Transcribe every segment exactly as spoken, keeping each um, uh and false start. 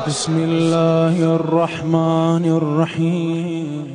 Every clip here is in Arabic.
بسم الله الرحمن الرحيم.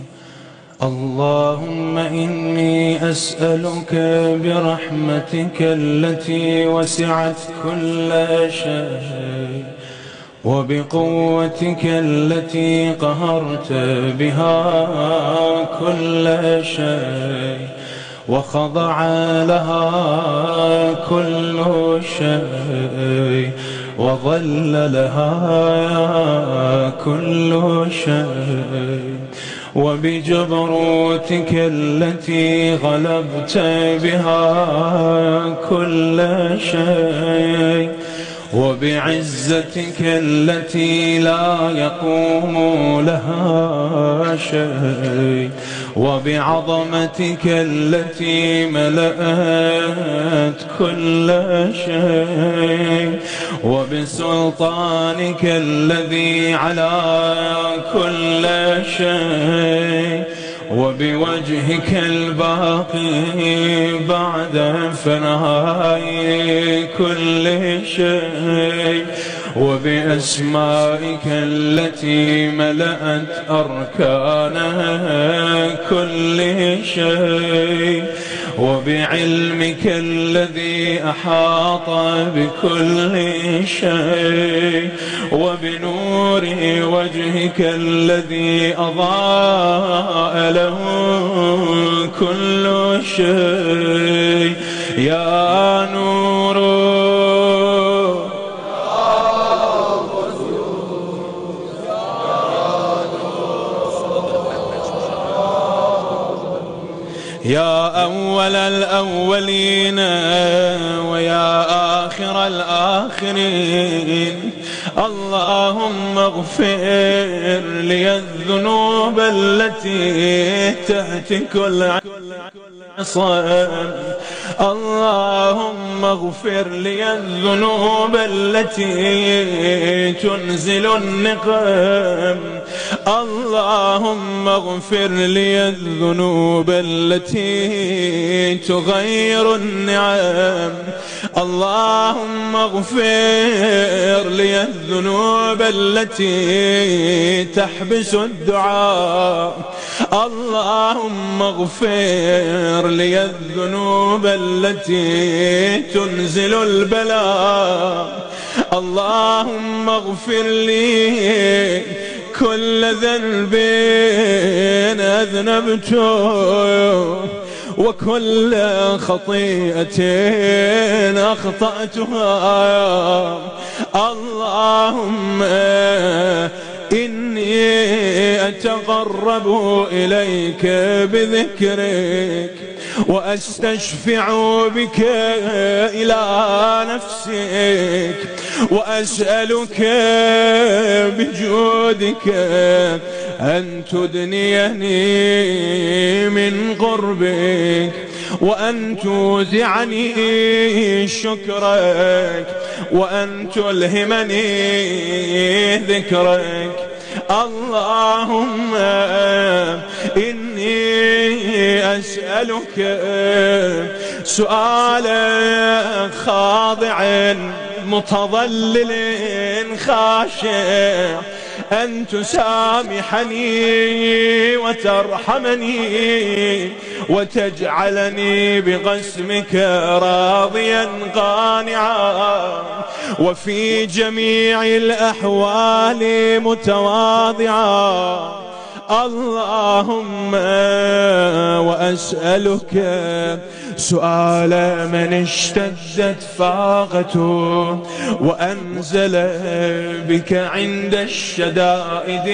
اللهم إني أسألك برحمتك التي وسعت كل شيء وبقوتك التي قهرت بها كل شيء وخضع لها كل شيء وظل لها كل شيء، وبجبروتك التي غلبت بها كل شيء، وبعزتك التي لا يقوم لها شيء، وبعظمتك التي ملأت كل شيء، وبسلطانك الذي على كل شيء، وبوجهك الباقي بعد فناء كل شيء، وبأسمائك التي ملأت أركانها كل شيء، وبعلمك الذي أحاط بكل شيء، وبنور وجهك الذي أضاء له كل شيء. يا نور يا أول الأولين ويا آخر الآخرين، اللهم اغفر لي الذنوب التي تهتك العصا، اللهم اغفر لي الذنوب التي تنزل النقم، اللهم اغفر لي الذنوب التي تغير النعم، اللهم اغفر لي الذنوب التي تحبس الدعاء، اللهم اغفر لي الذنوب التي تنزل البلاء، اللهم اغفر لي كل ذنب أذنبته وكل خطيئة أخطأتها، اللهم إني أتقرب إليك بذكرك وأستشفع بك إلى نفسك، وأسألك بجودك أن تدنيني من قربك، وأن توزعني شكرك، وأن تلهمني ذكرك. اللهم إني أسألك سؤال خاضع متضلل خاشع أن تسامحني وترحمني وتجعلني بقسمك راضيا قانعا، وفي جميع الأحوال متواضعا. اللهم وأسألك سؤال من اشتدت فاقته وأنزل بك عند الشدائد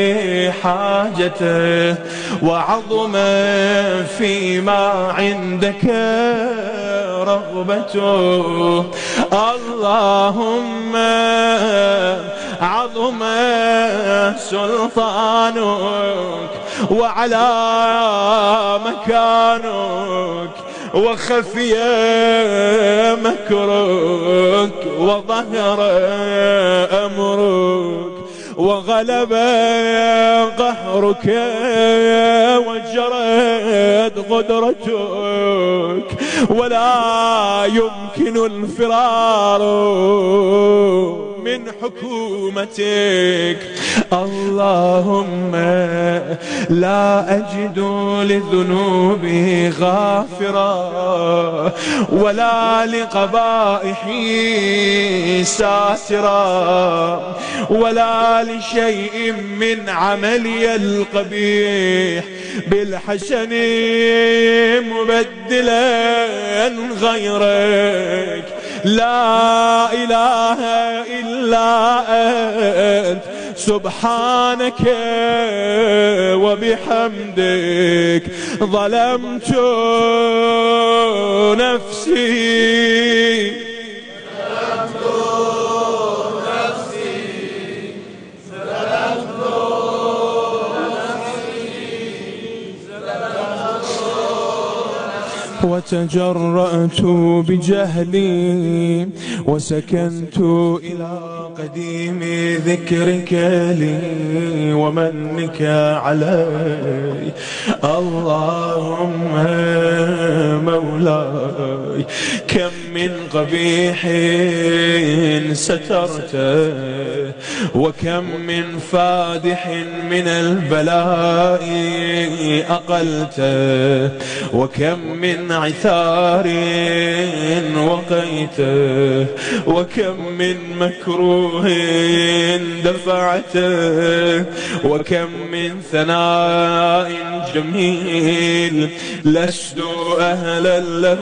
حاجته وعظم فيما عندك رغبته. اللهم عظم سلطانك وعلى مكانك وخفي مكرك وظهر أمرك وغلب قهرك وجرت قدرتك ولا يمكن الفرار من حكومتك. اللهم لا أجد لذنوبي غافرا ولا لقبائحي ساترا ولا لشيء من عملي القبيح بالحسن مبدلا غيرك. لا إله إلا أنت سبحانك وبحمدك ظلمت نفسي وتجرأت بجهلي وسكنت إلى قديم ذكرك لي ومنك علي. اللهم مولاي كم من قبيح سترته وكم من فادح من البلاء أقلته وكم من عثار وقيته وكم من مكروه دفعته وكم من ثناء جميل لست أهلا له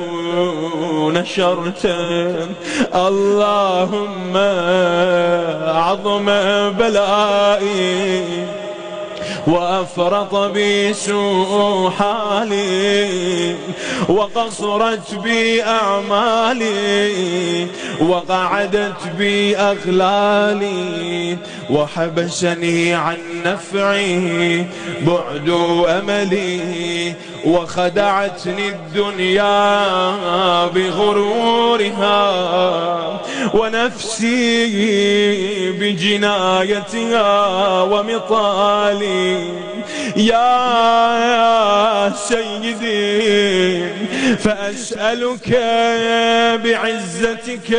نشرته. اللهم عظم بلائي وأفرط بي سوء حالي وقصرت بي أعمالي وقعدت بي أغلالي وحبسني عن نفعي بعد أملي وخدعتني الدنيا بغرورها ونفسي بجنايتها ومطالي. يا سيدي فأسألك بعزتك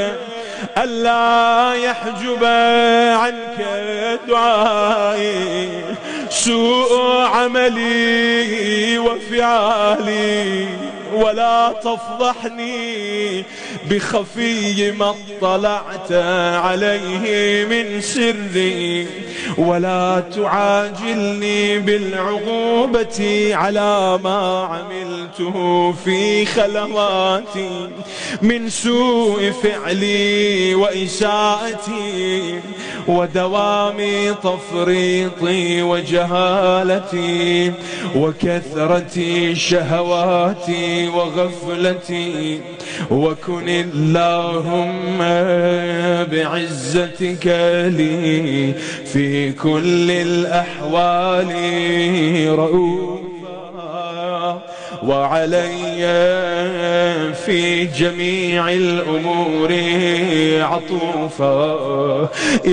ألا يحجب عنك دعائي سوء عملي وفعالي ولا تفضحني بخفي ما اطلعت عليه من سري ولا تعاجلني بالعقوبة على ما عملته في خلواتي من سوء فعلي وإساءتي ودوام تفريطي وجهالتي وكثرة شهواتي وغفلتي. وكن اللهم بعزتك لي في كل الأحوال رؤوفا وعلي في جميع الأمور عطوفا.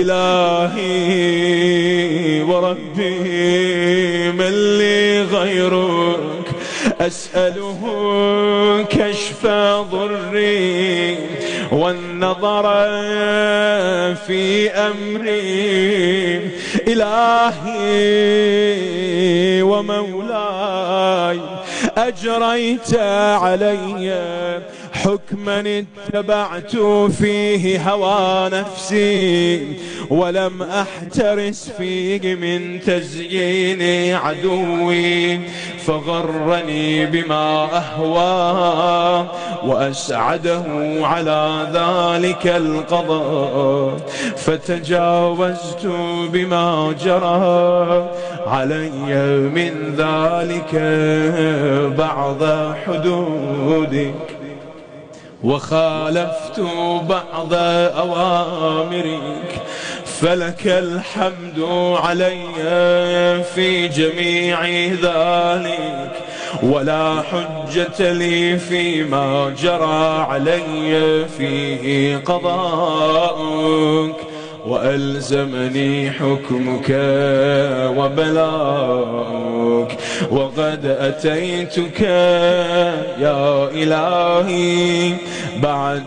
إلهي وربي من لي غيرك أسأله كشف ضري والنظر في أمري. إلهي ومولاي أجريت علي حكما اتبعت فيه هوى نفسي ولم أحترس فيه من تزيين عدوي فغرني بما أهوى وأسعده على ذلك القضاء فتجاوزت بما جرى علي من ذلك بعض حدودك وخالفت بعض أوامرك فلك الحمد علي في جميع ذلك ولا حجة لي فيما جرى علي فيه قضاءك وألزمني حكمك وبلاغك، وقد أتيتك يا إلهي بعد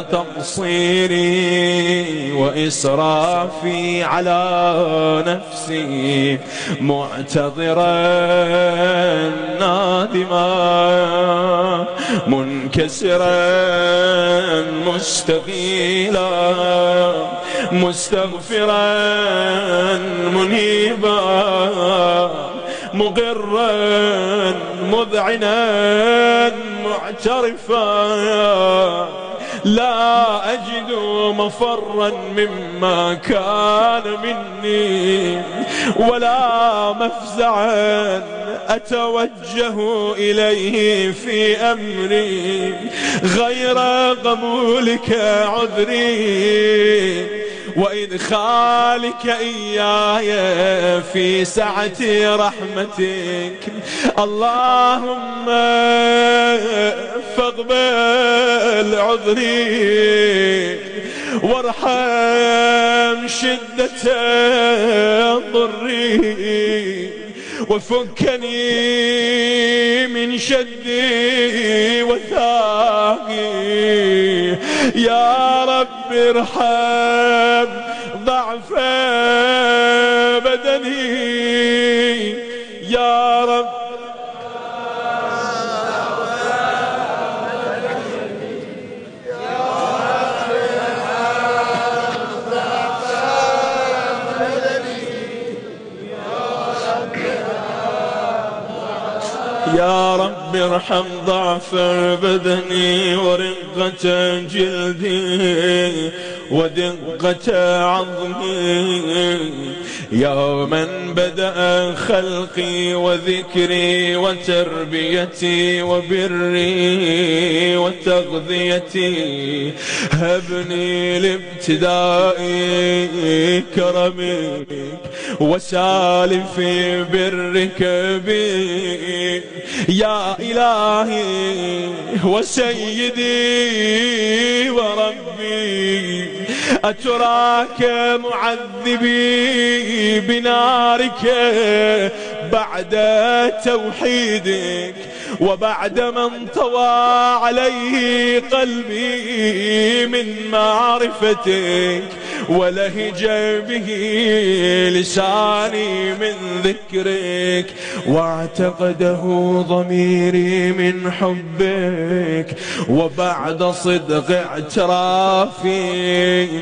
تقصيري وإسرافي على نفسي، معتذرا نادما منكسرا مستقيلا مستغفرا منيبا مقرا مذعنا معترفا، لا أجد مفرا مما كان مني ولا مفزعا أتوجه إليه في أمري غير قبولك عذري وإدخالك إياي في سعة رحمتك. اللهم فاقبل عذري وارحم شدة ضري وفكني من شدي وثاقي. يا رب ارحم ضعف بدني يا رب. يا رب ارحم ضعف بدني ورقة جلدي ودقة عظمي، يا من بدأ خلقي وذكري وتربيتي وبري وتغذيتي، هبني لابتدائي كرمك وسالف برك بي. يا إلهي وسيدي وربي، أتراك معذبي بنارك بعد توحيدك وبعد من طوى عليه قلبي من معرفتك ولهج به لساني من ذكرك واعتقده ضميري من حبك، وبعد صدق اعترافي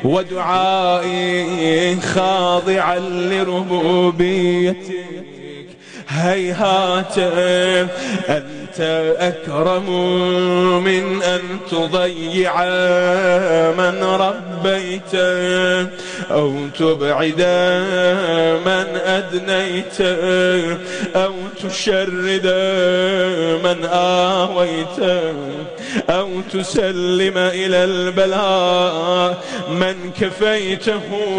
ودعائي خاضعا لربوبيتك. هيهات أنت أكرم من أن تضيع من ربيت أو تبعد من أدنيت أو تشرد من آويت أو تسلم إلى البلاء من كفيته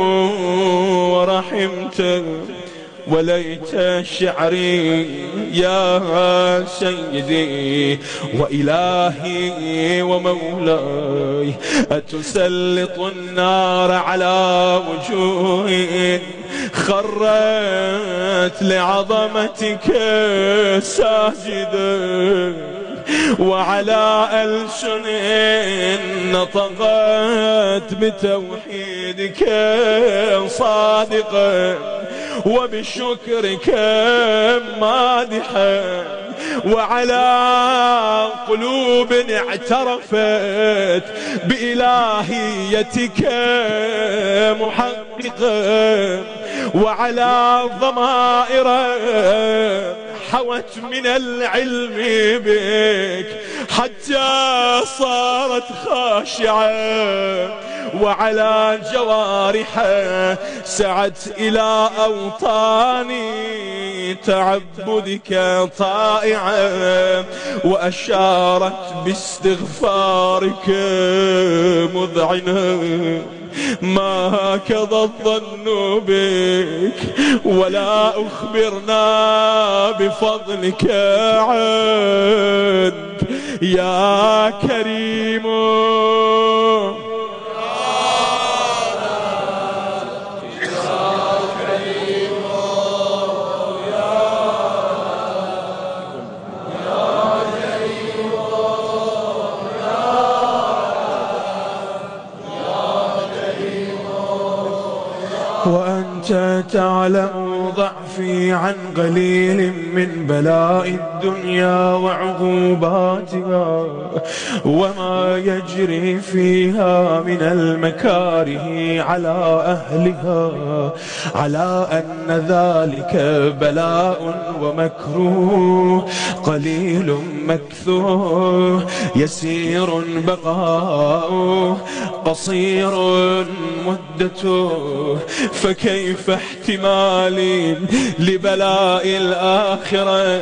ورحمته. وليت شعري يا سيدي وإلهي ومولاي أتسلط النار على وجوه خرت لعظمتك ساجدا، وعلى ألسن نطقت بتوحيدك صادقا وبشكرك مادحا، وعلى قلوب اعترفت بإلهيتك محققا، وعلى ضمائر حوت من العلم بك حتى صارت خاشعة، وعلى جوارح سعت إلى أوطاني تعبدك طائعة، وأشارت باستغفارك مذعنة. ما هكذا الظن بك ولا أخبرنا بفضلك عد يا كريم. وأنت تعلم ضعفي عن قليل من بلاء الدنيا وعقوباتها وما يجري فيها من المكاره على أهلها، على أن ذلك بلاء ومكروه قليل مكثوه يسير بقاؤه قصير مدته، فكيف احتمالي لبلاء الآخرة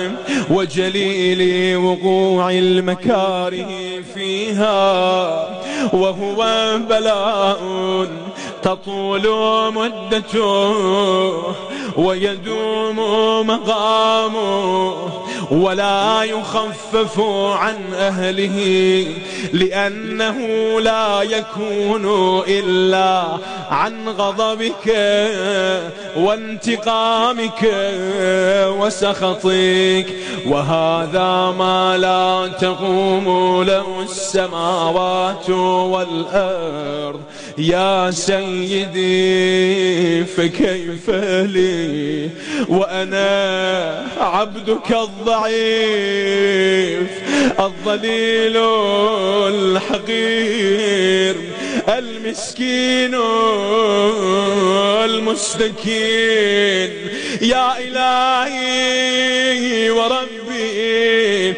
وجليل وقوع المكاره فيها وهو بلاء تطول مدته ويدوم مقامه ولا يخفف عن أهله، لأنه لا يكون إلا عن غضبك وانتقامك وسخطك، وهذا ما لا تقوم له السماوات والأرض يا سيدي. فكيف لي وأنا عبدك الضعيف الضليل الحقير المسكين المستكين، يا إلهي وربي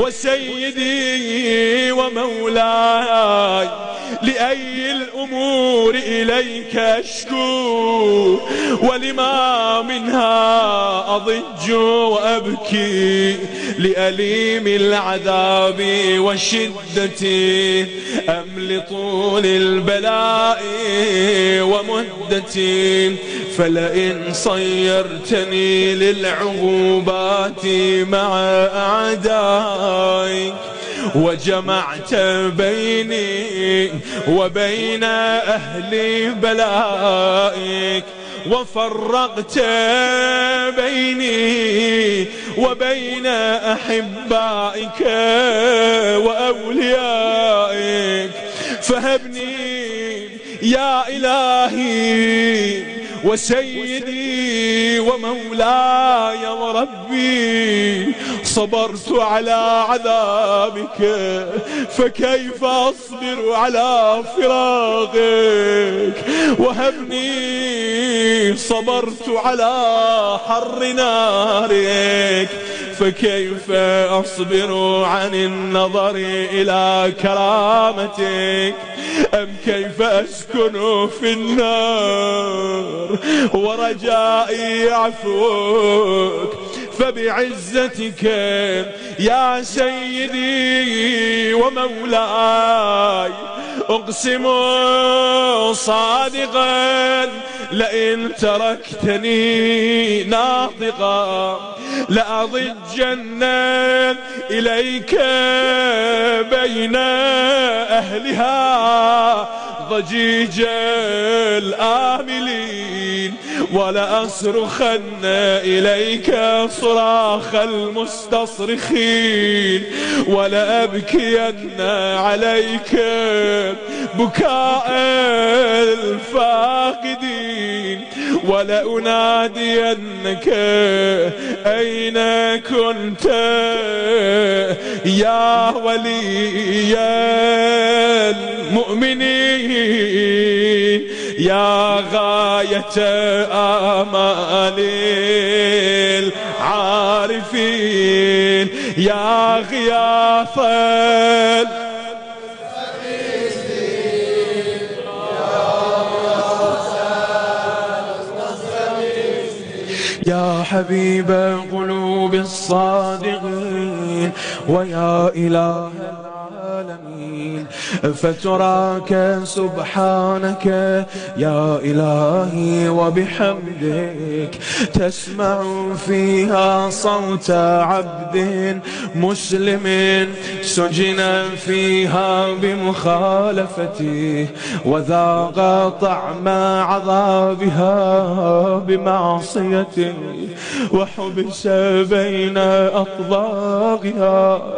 وسيدي ومولاي، لأي الأمور إليك أشكو ولما منها أضج وأبكي، لأليم العذاب وشدتي أم لطول البلاء ومدتي، فلئن صيرتني للعقوبات مع أعدائك وجمعت بيني وبين أهل بلائك وفرقت بيني وبين أحبائك وأوليائك، فهبني يا إلهي وسيدي ومولاي وربي، صبرت على عذابك فكيف أصبر على فراقك، وهبني صبرت على حر نارك فكيف أصبر عن النظر إلى كرامتك، أم كيف أسكن في النار ورجائي عفوك، فبعزتك يا سيدي ومولاي أقسم صادقا لئن تركتني ناطقا لأضجن إليك بين أهلها ضجيج الآملين، ولأصرخن إليك صراخ المستصرخين، ولأبكين عليك بكاء الفاقدين، ولأنادينك أين كنت يا ولي المؤمنين، يا غاية آمال العارفين، يا غياث يا حبيب قلوب الصادقين ويا إله العالمين، فتراك سبحانك يا إلهي وبحمدك تسمع فيها صوت عبد مسلم سجن فيها بمخالفته وذاق طعم عذابها بمعصيته وحبس بين أطباقها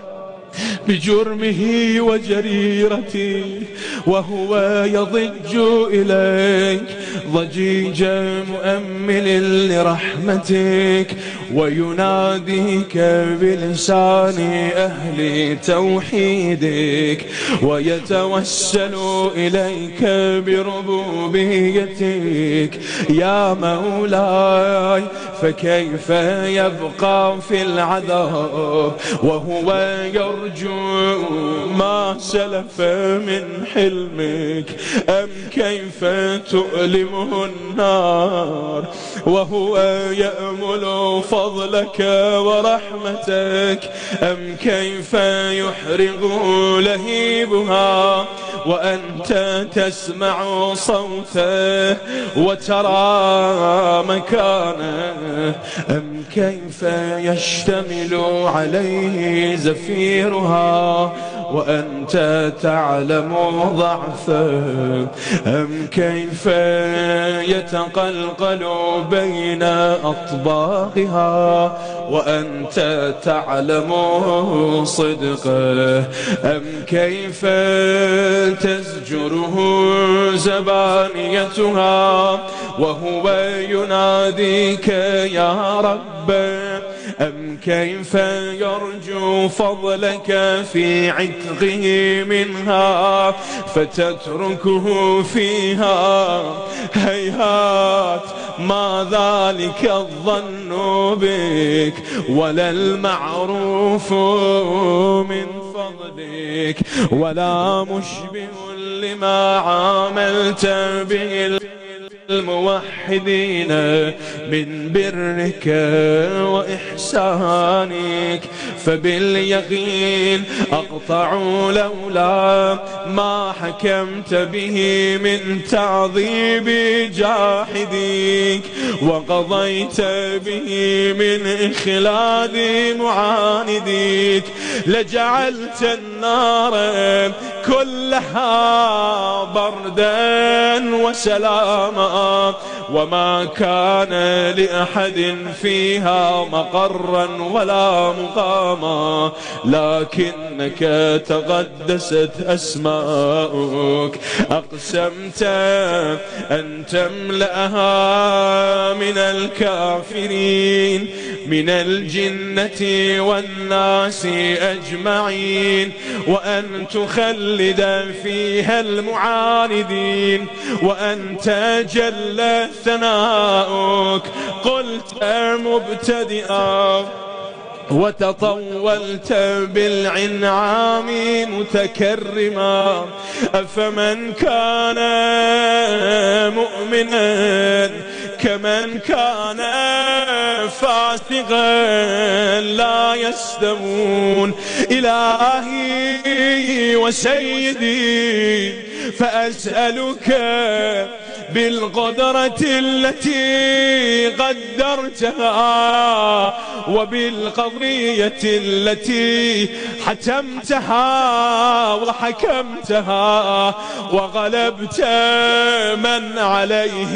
بجرمه وجريرته، وهو يضج إليك ضجيج مؤمل لرحمتك ويناديك بلسان أهل توحيدك ويتوسل إليك بربوبيتك يا مولاي. فكيف يبقى في العذاب وهو يرجو ما سلف من حلمك؟ أم كيف تؤلمه النار وهو يأمل فضلك ورحمتك؟ أم كيف يحرق لهيبها وأنت تسمع صوته وترى مكانه؟ أم كيف يشتمل عليه زفيرها وأنت تعلم ضعفه؟ أم كيف يتقلقل بين أطباقها وأنت تعلم صدقه؟ أم كيف تزجره زبانيتها وهو يناديك يا رب؟ أم كيف يرجو فضلك في عتقه منها فتتركه فيها؟ هيهات ما ذلك الظن بك ولا المعروف من فضلك ولا مشبه لما عاملت به الموحدين من برك وإحسانك. فباليقين أقطع لولا ما حكمت به من تعذيب جاحديك وقضيت به من إخلاد معانديك لجعلت النار كلها بردا وسلاما وما كان لأحد فيها مقرا ولا مقاما، لكنك تقدست أسماؤك أقسمت أن تملأها من الكافرين من الجنة والناس أجمعين، وأن تخلد فيها المعاندين، وأنت جل ثناؤك قلت مبتدئا وتطولت بالعنعام متكرما. أفمن كان مؤمنا كمن كان فاسقا لا يستوون. إلهي وسيدي فأسألك بالقدرة التي قدرتها وبالقضية التي حتمتها وحكمتها وغلبت من عليه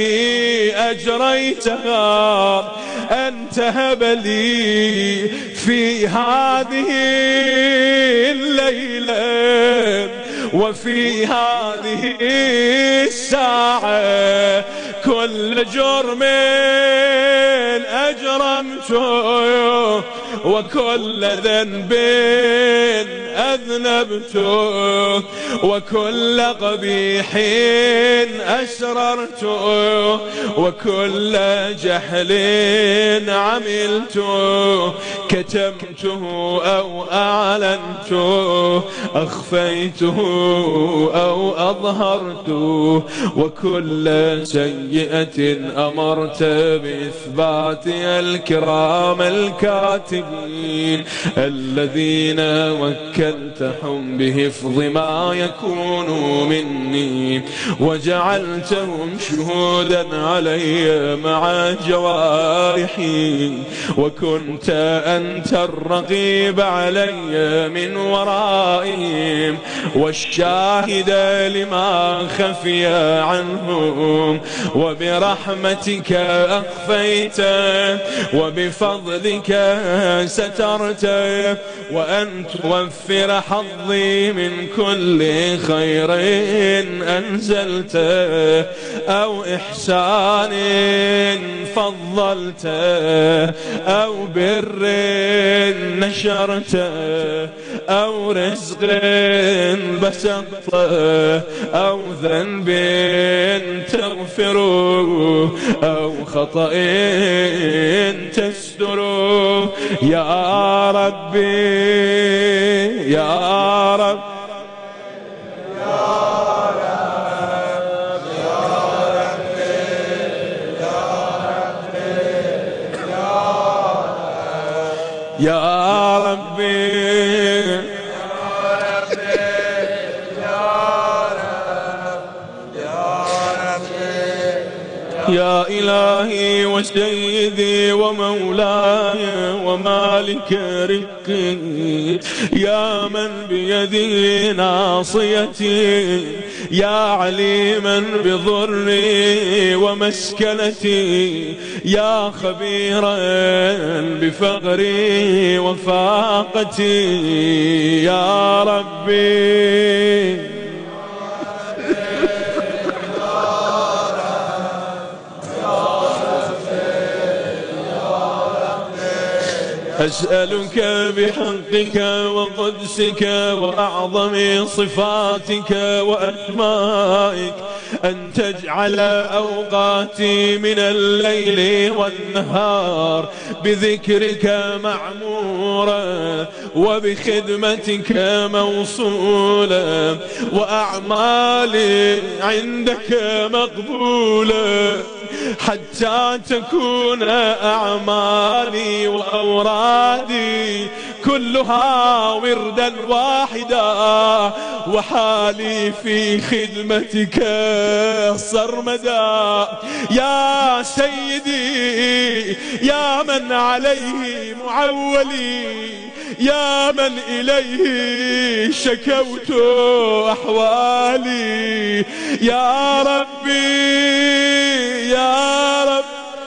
أجريتها، أن تهب لي في هذه الليلة وفي هذه الساعة كل جرم أجرمته وكل ذنب أذنبته وكل قبيح أسررته وكل جهل عملته، كتمته أو أعلنته، أخفيته أو أظهرته، وكل سيئة أمرت بإثباتها الكرام الكاتبين الذين وكلتهم بحفظ ما يكون مني وجعلتهم شهودا علي مع جوارحي، وكنت أنت الرقيب علي من ورائهم والشاهد لما خفي عنهم، وبرحمتك أخفيت وبفضلك سترت، وأن توفي وافر حظي من كل خير أنزلته أو إحسان فضلته أو بر نشرته أو رزق بسطته أو ذنب تغفره أو خطأ تستره يا ربي يا رب يا ربي يا إلهي وسيدي ومولاي ومالك رزقي يا من بيده ناصيتي يا عليما بضري ومسكنتي يا خبيرا بفقري وفاقتي يا ربي أسألك بحقك وقدسك وأعظم صفاتك وأسمائك أن تجعل أوقاتي من الليل والنهار بذكرك معمورة وبخدمتك موصولة وأعمالي عندك مقبولة حتى تكون أعمالي وأورادي كلها وردا واحدا وحالي في خدمتك صرمدا يا سيدي يا من عليه معولي يا من إليه شكوت أحوالي يا ربي يا رب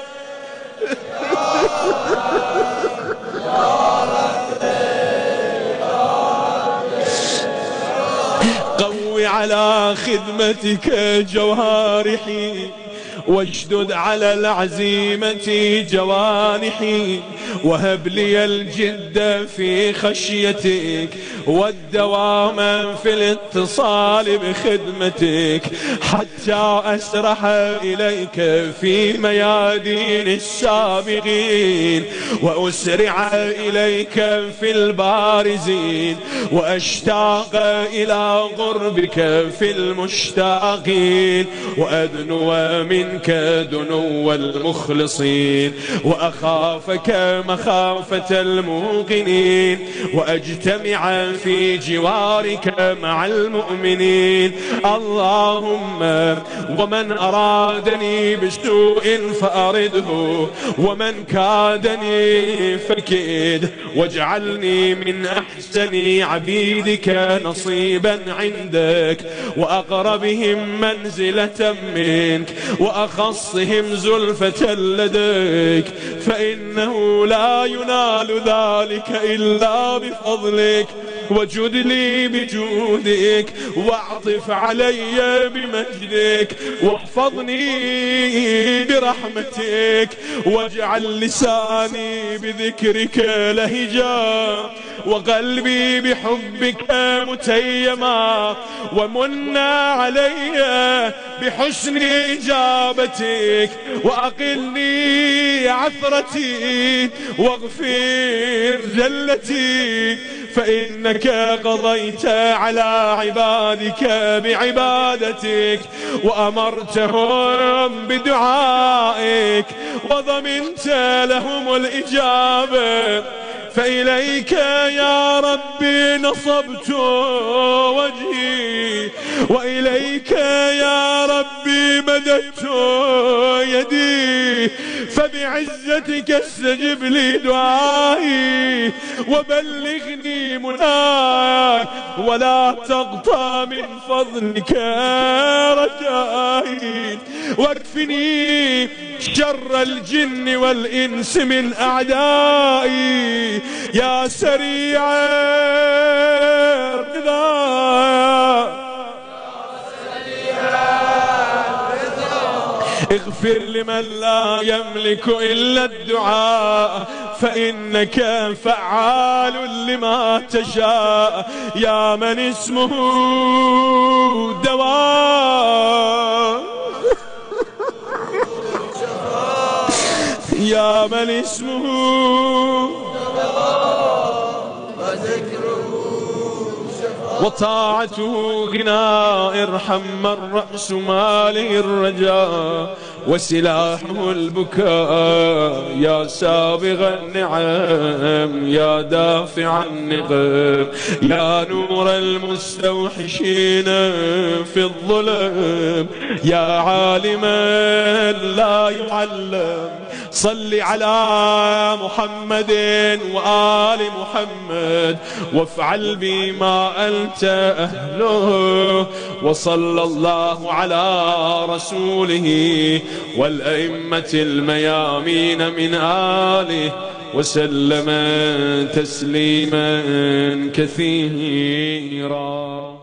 قوي على خدمتك جوارحي واشدد على العزيمة جوانحي وهب لي الجد في خشيتك والدوام في الاتصال بخدمتك حتى أسرح إليك في ميادين السابقين وأسرع إليك في البارزين وأشتاق إلى قربك في المشتاقين وأدنو منك دنو المخلصين وأخافك مخافة الموقنين وأجتمع في جوارك مع المؤمنين اللهم ومن أرادني بسوء فأرده ومن كادني فكيد واجعلني من أحسن عبيدك نصيبا عندك وأقربهم منزلة منك وأخصهم زلفة لديك فإنه لا ينال ذلك إلا بفضلك وجد لي بجودك واعطف علي بمجدك واحفظني برحمتك واجعل لساني بذكرك لهجا وقلبي بحبك متيما ومنا علي بحسن إجابتك وأقلني عثرتي واغفر زلتي فإنك قضيت على عبادك بعبادتك وأمرتهم بدعائك وضمنت لهم الإجابة فإليك يا ربي نصبت وجهي وإليك يا ربي مددت يدي فبعزتك استجب لي دعائي وبلغني مناك ولا تقطع من فضلك رجائي واكفني شر الجن والإنس من أعدائي يا سريعا اغفر لمن لا يملك إلا الدعاء فإنك فعال لما تشاء يا من اسمه دواء يا من اسمه وطاعته غنى ارحم من رأس ماله الرجاء وسلاحه البكاء يا سابغ النعم يا دافع النقم يا نور المستوحشين في الظلم يا عالما لا يعلم صل على محمد وآل محمد وافعل بما أنت أهله وصلى الله على رسوله والأئمة الميامين من آله وسلم تسليما كثيرا.